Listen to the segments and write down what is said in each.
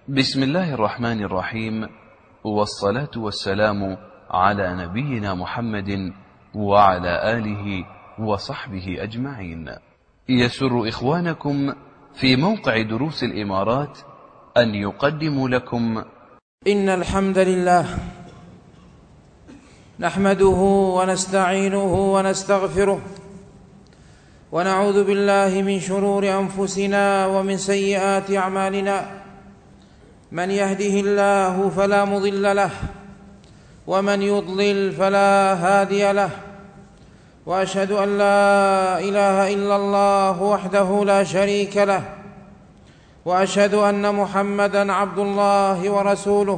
بسم الله الرحمن الرحيم، والصلاة والسلام على نبينا محمد وعلى آله وصحبه أجمعين. يسر إخوانكم في موقع دروس الإمارات أن يقدموا لكم إن الحمد لله نحمده ونستعينه ونستغفره ونعوذ بالله من شرور أنفسنا ومن سيئات أعمالنا. من يهده الله فلا مضل له ومن يضلل فلا هادي له، وأشهد أن لا إله إلا الله وحده لا شريك له، وأشهد أن محمدًا عبد الله ورسوله.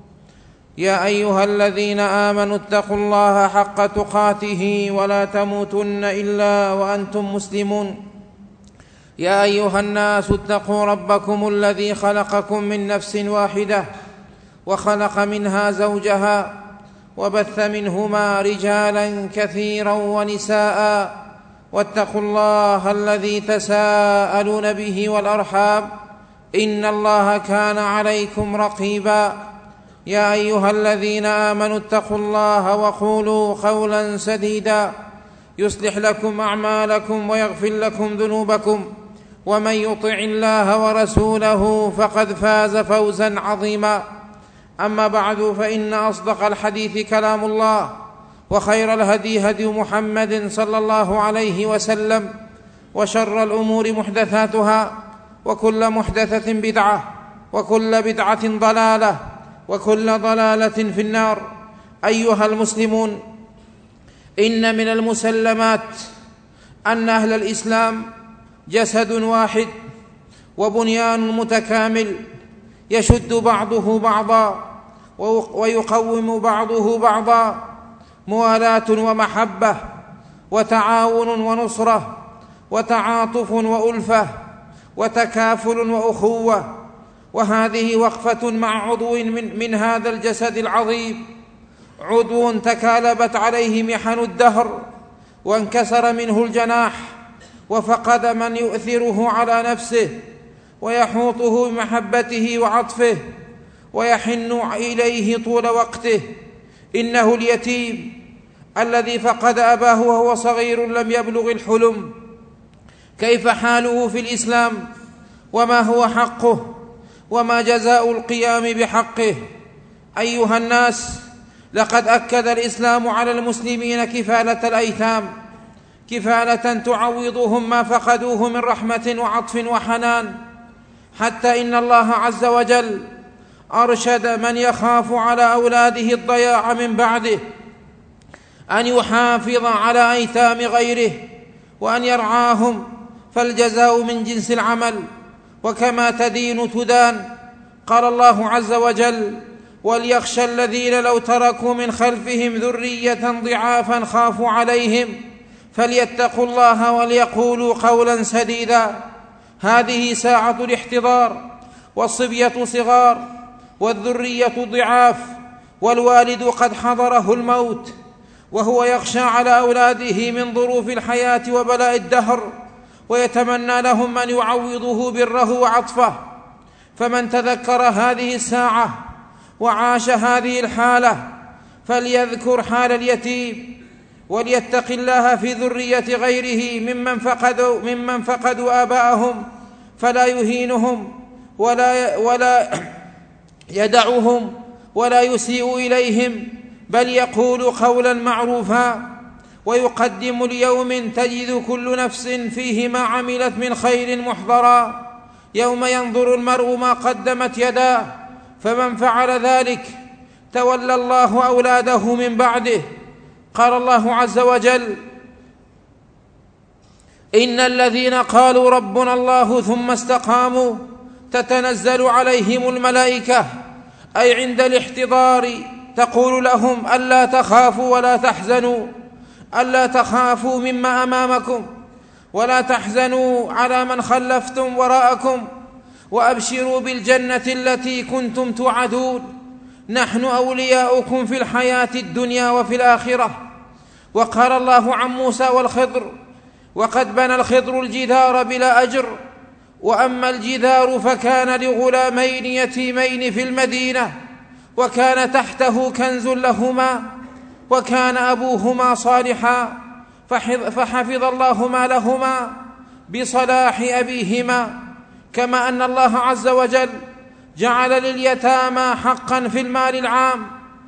يا أيها الذين آمنوا اتقوا الله حق تقاته ولا تموتن إلا وأنتم مسلمون. يا أيها الناس اتقوا ربكم الذي خلقكم من نفس واحدة وخلق منها زوجها وبث منهما رجالا كثيرا ونساء، واتقوا الله الذي تساءلون به والأرحام إن الله كان عليكم رقيبا. يا أيها الذين آمنوا اتقوا الله وقولوا قولا سديدا يصلح لكم أعمالكم ويغفر لكم ذنوبكم، ومن يطع الله ورسوله فقد فاز فوزا عظيما. أما بعد، فإن أصدق الحديث كلام الله، وخير الهدي هدي محمد صلى الله عليه وسلم، وشر الأمور محدثاتها، وكل محدثة بدعة، وكل بدعة ضلالة، وكل ضلالة في النار. أيها المسلمون، إن من المسلمات أن أهل الإسلام جسد واحد وبنيان متكامل، يشد بعضه بعضا ويقوم بعضه بعضا، موالاة ومحبة وتعاون ونصرة وتعاطف وألفة وتكافل وأخوة. وهذه وقفة مع عضو من هذا الجسد العظيم، عضو تكالبت عليه محن الدهر وانكسر منه الجناح، وفقد من يؤثره على نفسه ويحوطه بمحبته وعطفه ويحن إليه طول وقته. إنه اليتيم الذي فقد أباه وهو صغير لم يبلغ الحلم. كيف حاله في الإسلام؟ وما هو حقه؟ وما جزاء القيام بحقه؟ أيها الناس، لقد أكد الإسلام على المسلمين كفالة الأيتام، كفالة تعوضهم ما فقدوه من رحمة وعطف وحنان، حتى إن الله عز وجل أرشد من يخاف على أولاده الضياع من بعده أن يحافظ على أيتام غيره وأن يرعاهم، فالجزاء من جنس العمل، وكما تدين تدان. قال الله عز وجل: وليخشى الذين لو تركوا من خلفهم ذرية ضعافا خافوا عليهم فليتقوا الله وليقولوا قولا سديدا. هذه ساعة الاحتضار، والصبية صغار، والذرية ضعاف، والوالد قد حضره الموت وهو يخشى على أولاده من ظروف الحياة وبلاء الدهر، ويتمنى لهم من يعوضه بره وعطفه. فمن تذكر هذه الساعة وعاش هذه الحالة فليذكر حال اليتيم، وليتق الله في ذرية غيره ممن فقدوا آباءهم، فلا يهينهم ولا يدعهم ولا يسيء إليهم، بل يقول قولا معروفا، ويقدم ليوم تجد كل نفس فيه ما عملت من خير محضرا، يوم ينظر المرء ما قدمت يداه، فمن فعل ذلك تولى الله أولاده من بعده. قال الله عز وجل: إن الذين قالوا ربنا الله ثم استقاموا تتنزل عليهم الملائكة، أي عند الاحتضار تقول لهم ألا تخافوا ولا تحزنوا، ألا تخافوا مما أمامكم ولا تحزنوا على من خلفتم وراءكم، وأبشروا بالجنة التي كنتم توعدون، نحن أولياؤكم في الحياة الدنيا وفي الآخرة. وقال الله عن موسى والخضر: وقد بنى الخضر الجدار بلا أجر وأما الجدار فكان لغلامين يتيمين في المدينة، وكان تحته كنز لهما، وكان أبوهما صالحا، فحفظ الله مالهما بصلاح أبيهما. كما أن الله عز وجل جعل لليتامى حقا في المال العام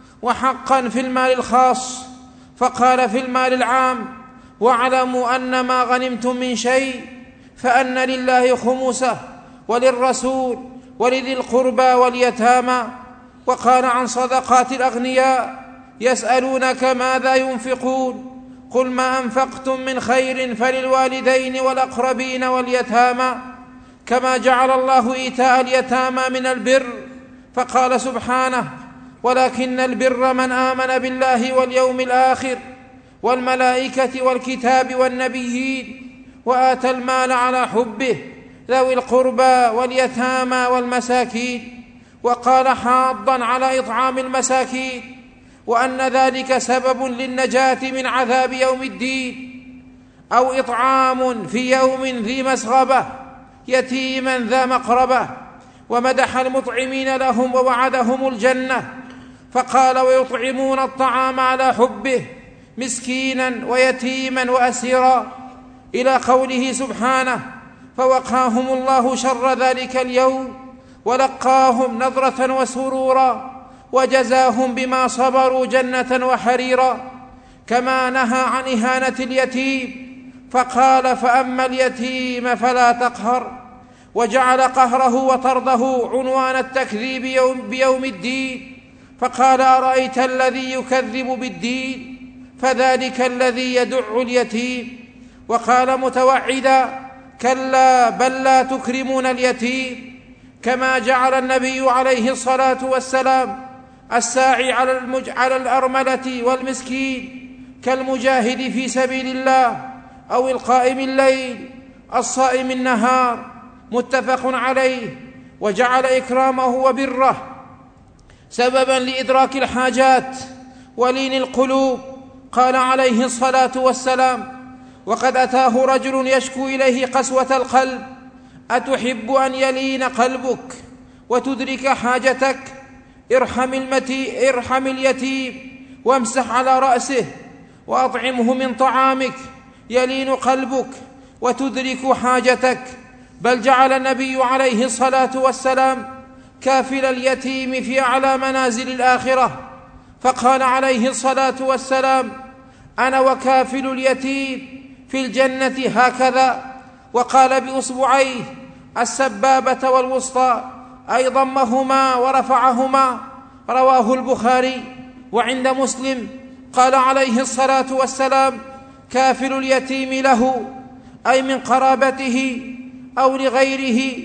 وحقا في المال الخاص، فقال في المال العام: واعلموا أن ما غنمتم من شيء فأن لله خمسه وللرسول ولذي القربى واليتامى. وقال عن صدقات الأغنياء: يسألونك ماذا ينفقون قل ما أنفقتم من خير فللوالدين والأقربين واليتامى. كما جعل الله إيتاء اليتامى من البر، فقال سبحانه: ولكن البر من آمن بالله واليوم الآخر والملائكة والكتاب والنبيين وآتى المال على حبه ذوي القربى واليتامى والمساكين. وقال حاضا على إطعام المساكين، وأن ذلك سبب للنجاة من عذاب يوم الدين، أو إطعام في يوم ذي مسغبة يتيما ذا مقربة. ومدح المطعمين لهم ووعدهم الجنة، فقال: ويطعمون الطعام على حبه مسكينا ويتيما وأسيرا، إلى قوله سبحانه: فوقاهم الله شر ذلك اليوم ولقاهم نضرة وسرورا وجزاهم بما صبروا جنة وحريرا. كما نهى عن إهانة اليتيم، فقال: فأما اليتيم فلا تقهر، وجعل قهره وطرده عنوان التكذيب بيوم الدين، فقال: أرأيت الذي يكذب بالدين فذلك الذي يدع اليتيم. وقال متوعدا: كلا بل لا تكرمون اليتيم. كما جعل النبي عليه الصلاة والسلام الساعي على الأرملة والمسكين كالمجاهد في سبيل الله، أو القائم الليل الصائم النهار، متفق عليه. وجعل إكرامه وبره سببا لإدراك الحاجات ولين القلوب. قال عليه الصلاة والسلام: وقد أتاه رجل يشكو إليه قسوة القلب، أتحب أن يلين قلبك وتدرك حاجتك؟ ارحم اليتيم وامسح على رأسه وأطعمه من طعامك يلين قلبك وتدرك حاجتك. بل جعل النبي عليه الصلاة والسلام كافل اليتيم في أعلى منازل الآخرة، فقال عليه الصلاة والسلام: أنا وكافل اليتيم في الجنة هكذا. وقال بأصبعيه السبابة والوسطى أي ضمهما ورفعهما، رواه البخاري. وعند مسلم قال عليه الصلاة والسلام: كافل اليتيم له أي من قرابته أو لغيره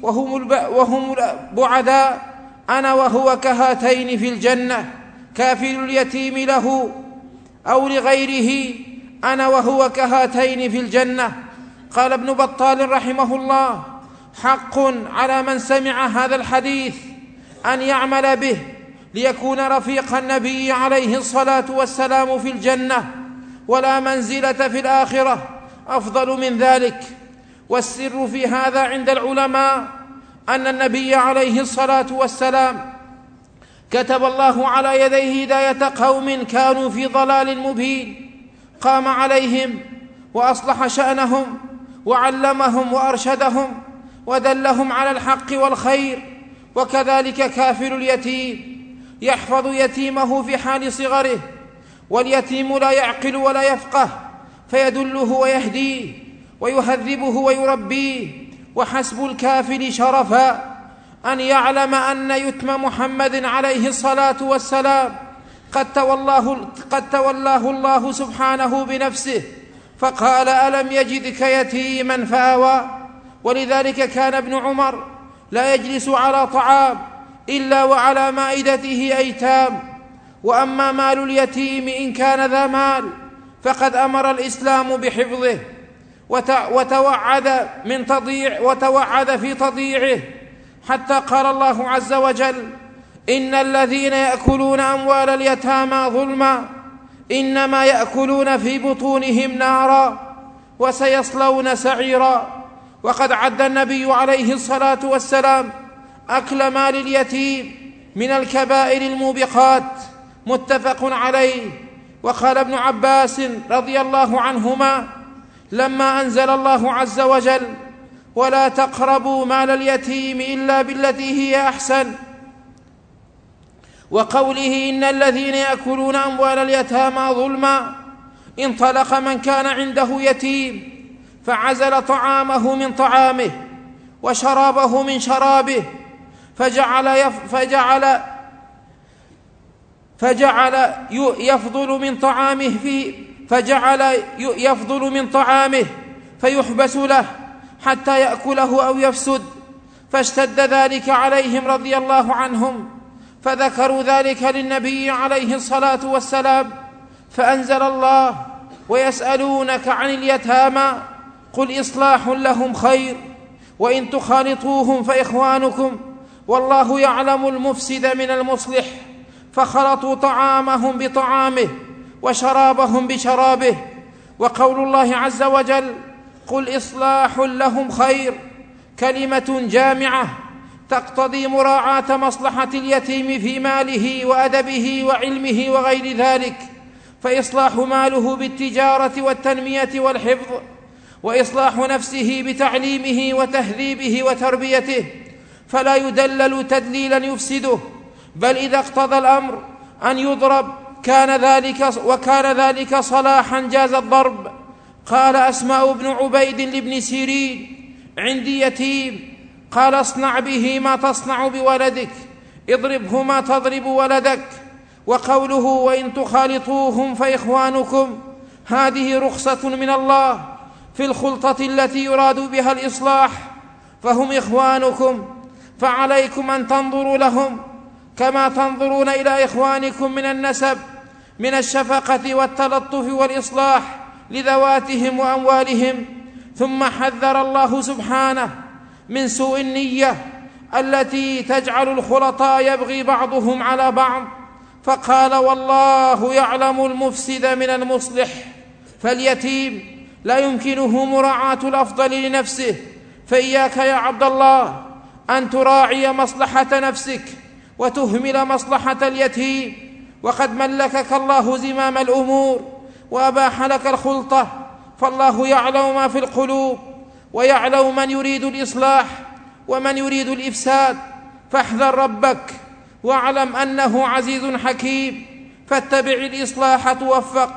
وهم البعداء، أنا وهو كهاتين في الجنة. كافل اليتيم له أو لغيره أنا وهو كهاتين في الجنة. قال ابن بطال رحمه الله: حق على من سمع هذا الحديث أن يعمل به ليكون رفيق النبي عليه الصلاة والسلام في الجنة، ولا منزلة في الآخرة أفضل من ذلك. والسر في هذا عند العلماء أن النبي عليه الصلاة والسلام كتب الله على يديه هداية قوم كانوا في ضلال مبين، قام عليهم وأصلح شأنهم وعلمهم وأرشدهم ودلهم على الحق والخير. وكذلك كافل اليتيم يحفظ يتيمه في حال صغره، واليتيم لا يعقل ولا يفقه، فيدله ويهديه ويهذبه ويربيه. وحسب الكافل شرفا أن يعلم أن يتم محمد عليه الصلاة والسلام قد تولاه الله سبحانه بنفسه، فقال: ألم يجدك يتيما فآوى. ولذلك كان ابن عمر لا يجلس على طعام إلا وعلى مائدته أيتام. وأما مال اليتيم إن كان ذا مال فقد أمر الإسلام بحفظه وتوعد في تضييعه، حتى قال الله عز وجل: إن الذين يأكلون أموال اليتامى ظلما إنما يأكلون في بطونهم نارا وسيصلون سعيرا. وقد عد النبي عليه الصلاة والسلام أكل مال اليتيم من الكبائر الموبقات، متفق عليه. وقال ابن عباس رضي الله عنهما لما أنزل الله عز وجل: ولا تقربوا مال اليتيم إلا بالتي هي أحسن، وقوله: إن الذين يأكلون أموال اليتامى ظلما، انطلق من كان عنده يتيم فعزل طعامه من طعامه وشرابه من شرابه، فجعل يفضل من طعامه فيحبس له حتى يأكله أو يفسد، فاشتد ذلك عليهم رضي الله عنهم، فذكروا ذلك للنبي عليه الصلاة والسلام، فأنزل الله: ويسألونك عن اليتامى قل إصلاح لهم خير وإن تخالطوهم فإخوانكم والله يعلم المفسد من المصلح، فخلطوا طعامهم بطعامه وشرابهم بشرابه. وقول الله عز وجل: قل إصلاح لهم خير، كلمة جامعة تقتضي مراعاة مصلحة اليتيم في ماله وأدبه وعلمه وغير ذلك، فإصلاح ماله بالتجارة والتنمية والحفظ، وإصلاح نفسه بتعليمه وتهذيبه وتربيته، فلا يدلل تدليلا يفسده، بل إذا اقتضى الأمر أن يضرب وكان ذلك صلاحا جاز الضرب. قال أسماء بن عبيد لابن سيرين: عندي يتيم، قال اصنع به ما تصنع بولدك، اضربه ما تضرب ولدك. وقوله: وإن تخالطوهم فإخوانكم، هذه رخصة من الله في الخلطة التي يراد بها الإصلاح، فهم إخوانكم، فعليكم أن تنظروا لهم كما تنظرون إلى إخوانكم من النسب، من الشفقة والتلطف والإصلاح لذواتهم وأموالهم. ثم حذر الله سبحانه من سوء النية التي تجعل الخلطاء يبغي بعضهم على بعض، فقال: والله يعلم المفسد من المصلح. فاليتيم لا يمكنه مراعاة الأفضل لنفسه، فإياك يا عبد الله أن تراعي مصلحة نفسك وتهمل مصلحة اليتيم، وقد ملكك الله زمام الأمور وأباح لك الخلطة، فالله يعلم ما في القلوب ويعلم من يريد الإصلاح ومن يريد الإفساد، فاحذر ربك واعلم أنه عزيز حكيم، فاتبع الإصلاح توفق.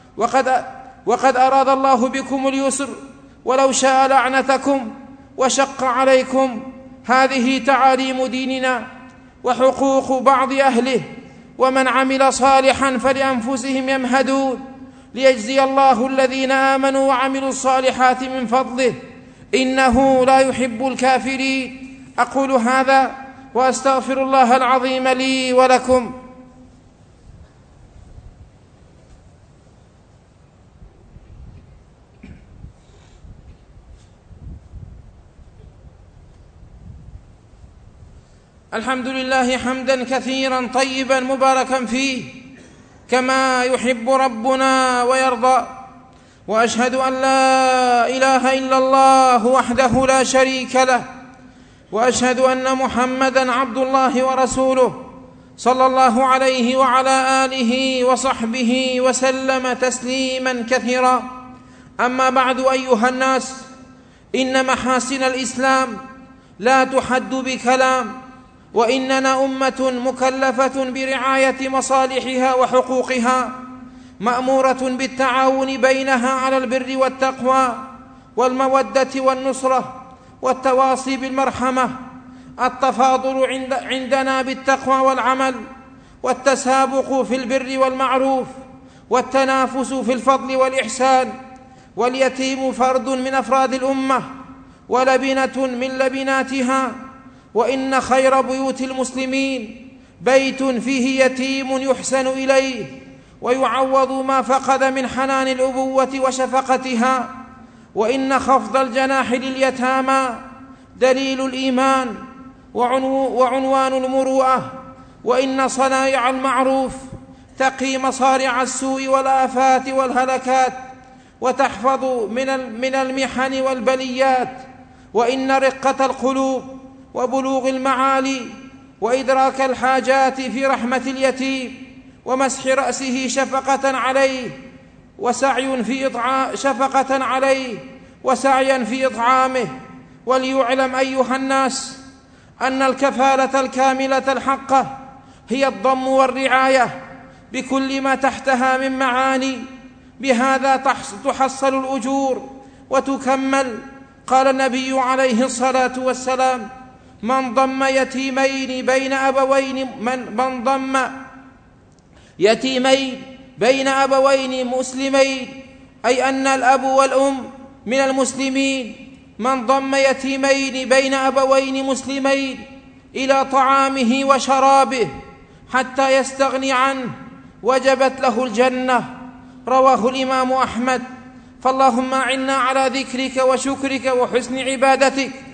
وقد أراد الله بكم اليسر ولو شاء لعنتكم وشق عليكم. هذه تعاليم ديننا وحقوق بعض أهله، ومن عمل صالحا فلأنفسهم يمهدون، ليجزي الله الذين آمنوا وعملوا الصالحات من فضله، إنه لا يحب الكافرين. أقول هذا وأستغفر الله العظيم لي ولكم. الحمد لله حمدا كثيرا طيبا مباركا فيه كما يحب ربنا ويرضى، وأشهد أن لا إله إلا الله وحده لا شريك له، وأشهد أن محمدا عبد الله ورسوله صلى الله عليه وعلى آله وصحبه وسلم تسليما كثيرا. أما بعد، أيها الناس، إن محاسن الإسلام لا تحد بكلام، وإننا أمة مكلفة برعاية مصالحها وحقوقها، مأمورة بالتعاون بينها على البر والتقوى والمودة والنصرة والتواصي بالمرحمة، التفاضل عندنا بالتقوى والعمل، والتسابق في البر والمعروف، والتنافس في الفضل والإحسان. واليتيم فرد من أفراد الأمة ولبنة من لبناتها، وإن خير بيوت المسلمين بيت فيه يتيم يحسن إليه ويعوض ما فقد من حنان الأبوة وشفقتها. وإن خفض الجناح لليتامى دليل الإيمان وعنوان المروءة. وإن صنائع المعروف تقي مصارع السوء والآفات والهلكات، وتحفظ من المحن والبليات. وإن رقة القلوب وبلوغ المعالي وإدراك الحاجات في رحمة اليتيم ومسح رأسه شفقة عليه وسعيا في إطعامه. وليعلم أيها الناس أن الكفالة الكاملة الحقة هي الضم والرعاية بكل ما تحتها من معاني، بهذا تحصل الأجور وتكمل. قال النبي عليه الصلاة والسلام: من ضم يتيمين بين أبوين مسلمين، أي أن الأب والأم من المسلمين، من ضم يتيمين بين أبوين مسلمين إلى طعامه وشرابه حتى يستغني عنه وجبت له الجنة. رواه الإمام أحمد. فاللهم أعنا على ذكرك وشكرك وحسن عبادتك.